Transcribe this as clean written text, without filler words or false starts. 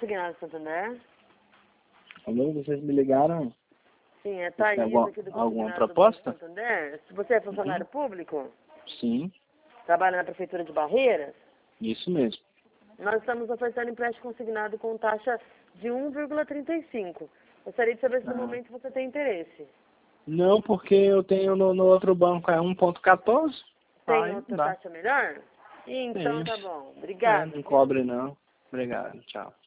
Consignado Santander. Alô, vocês me ligaram? Sim, é Thaís aqui do Alguma Consignado do proposta? Banco Santander. Se você é funcionário público, Sim, trabalha na Prefeitura de Barreiras, isso mesmo. nós estamos oferecendo empréstimo consignado com taxa de 1,35. Gostaria de saber se no momento você tem interesse. Não, porque eu tenho no outro banco, é 1,14. Tem Aí outra dá. taxa melhor? Então tá Isso. bom. Obrigada. Não Viu? cobre não. Obrigado, tchau.